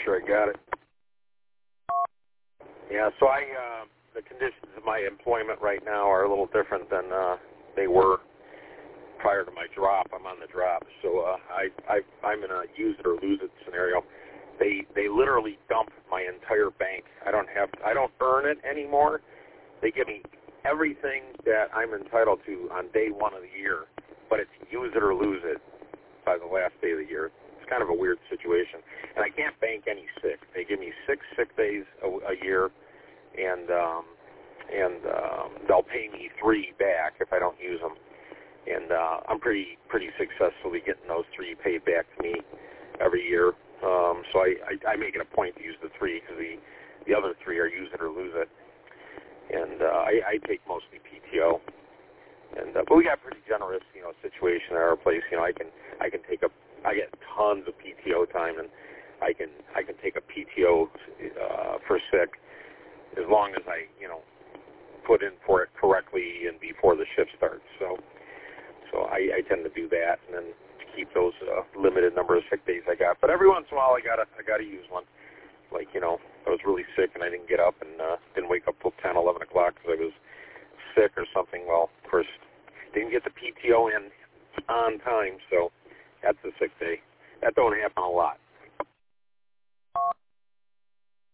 sure I got it. Yeah, so the conditions of my employment right now are a little different than they were prior to my drop. I'm on the drop, so I'm in a use it or lose it scenario. They literally dump my entire bank. I don't earn it anymore. They give me everything that I'm entitled to on day one of the year, but it's use it or lose it by the last day of the year. It's kind of a weird situation, and I can't bank any sick. They give me 6 sick days a year, and they'll pay me 3 back if I don't use them. And I'm pretty successfully getting those 3 paid back to me every year. So I make it a point to use the 3 because the other 3 are use it or lose it. And I take mostly PTO. And but we got pretty generous, situation at our place. I get tons of PTO time, and I can take a PTO for sick as long as I put in for it correctly and before the shift starts. So I tend to do that, and then keep those limited number of sick days I got. But every once in a while, I gotta use one. Like I was really sick and I didn't get up and didn't wake up till 10, 11 o'clock because I was sick or something. Well, of course, didn't get the PTO in on time, so that's a sick day. That don't happen a lot.